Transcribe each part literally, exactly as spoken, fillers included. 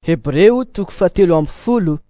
Hebreo toko fahatelo amby folo.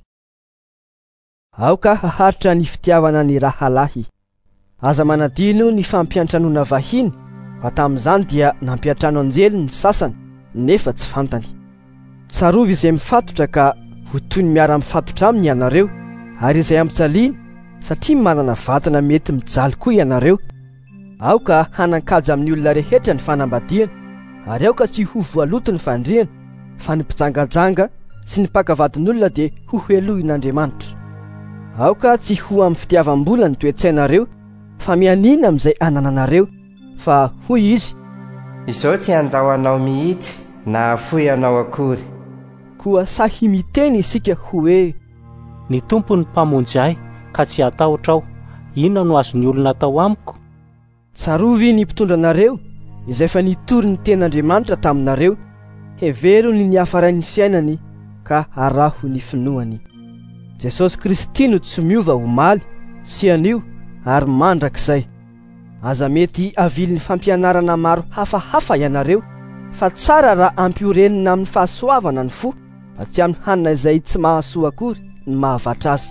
Aoka haharitra ny fitiavana ny rahalahy. Aza manadino ny fampiantranoana vahiny, fa tamin'izany dia nampiantrano anjely ny sasany, nefa tsy fantany. Tsarovy izay mifatotra ka ho toy ny miara mifatotra aminy ianareo, ary izay ampitsaliana satria manana vatana mety mijaly koa ianareo. Aoka hanan-kaja amin'ny olona rehetra ny fanambadiana, ary aoka tsy ho voaloto ny fandriana, fa ny mpijangajanga sy ny mpakavadin'olona dia ho helohin'Andriamanitra. Aoka tsy ho amin'ny fitiavam-bola ny toe-tsainareo, fa mianina amin'izay anananareo, fa hoy izy: izao tsy andao anao mihitsy na afoy anao akory. Koa sahy miteny isika hoe: ny tompo ny mpamonjy ahy ka tsy atahotra aho, inona no azony olona atao amiko? Tsarovy ny mpitondranareo izay efa nitory ny ten'Andriamanitra taminareo, heverony ny hafarain'ny fiainany ka araho ny finoany. Jesosy Kristy no tsy miova omaly, sy anio ary mandrakizay. Aza mety avily ny fampianarana maro hafahafa ianareo, fa tsara raha ampiorenina amin'ny fahasoavana ny fo, fa tsy amin'ny hanina izay tsy mahasoa akory ny mahavatra azy.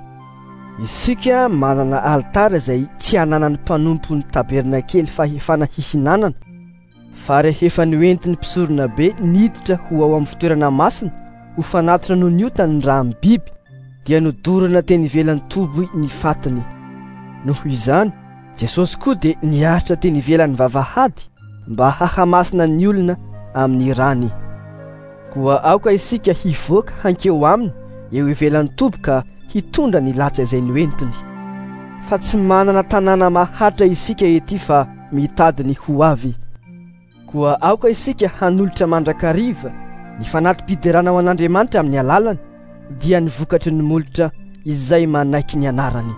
Isika manana alitara izay tsy hananany mpanompo ny tabernakely fahefana hihinanana, fa rehefa noentiny mpisorona be niditra ho ao amin'ny fitoerana masina, ho fanatitra no niotany raha amin'ny biby, dia nodorana teny ivelan'ny tobo ny fatiny. Noho izany, Jesosy koa dia niaritra teny ivelan'ny vavahady mba hahamasina ny olona amin'ny rany. Koa aoka isika hivoaka hankeo aminy eo ivelan'ny tobo ka hitondra ny latsa izay noentiny. Fa tsy manana tanàna maharitra isika ety fa mitady ny ho avy. Koa aoka isika hanolotra mandrakariva ny fanatim-piderana ao an'Andriamanitra amin'ny alalany, dia ny vokatry ny molotra izay manaiky ny anarany.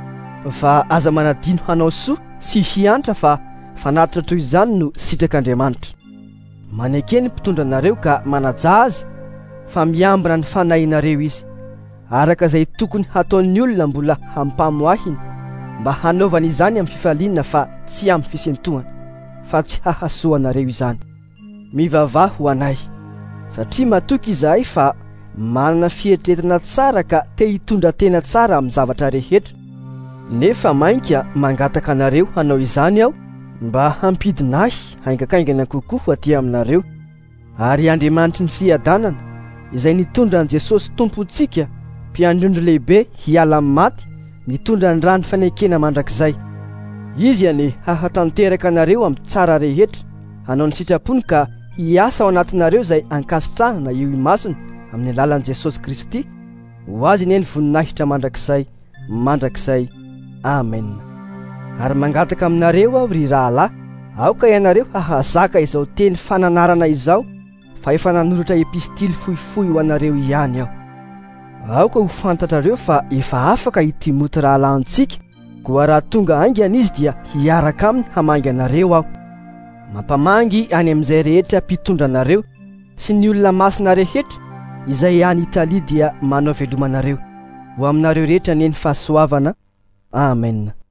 Fa aza manadino hanao soa sy hiantra, fa fanatitra toy izany no sitrak'Andriamanitra. Manaiky ny mpitondranareo ka manaja azy, fa miambina ny fanahinareo izy, araka izay tokony hataon'ny olona mbola hampamoahiny, mba hanaovana izany amin'ny fifaliana fa tsy amin'ny fisentohana, fa tsy hahasoanareo izany. Mivavaha ho anay, satria matoky izahay fa manana fieritreretana tsara ka te hitondra tena tsara amin'ny zavatra rehetra. Nefa mainka mangataka anareo hanao izany aho, mba hampidinahy haingakaingana kokoa ho aty aminareo. Ary Andriamanitry ny fiadanana izay nitondra an' Jesosy tompontsika, mpiandrondro lehibe hiala amin'ny maty, mitondra ny rany fanekena mandrakizay. Izy ane hahatanteraka anareo amin'ny tsara rehetra, hanao ny sitrapony ka hiasa ao anatinareo izay ankasitrahana io imasony amin'ny alalan'i Jesosy Kristy. Ho azy ny eny voninahitra mandrakizay, mandrakizay. Amen. Ary mangataka aminareo aho ry rahalahy, aoka ianareo hahazaka izao teny fananarana izao, fa efa nanoratra epistily fohifohy ho anareo ihany aho. Aoka ho fantatrareo fa efa afaka hitimoty rahalahintsika, koa raha tonga aingana izy dia hiaraka aminy hamangy anareo aho. Mampamangy any amin'izay rehetra mpitondranareo sy ny olona masina rehetra izay any Italia dia manao velomanareo. Ho aminareo rehetra ny eny fahasoavana. Amen.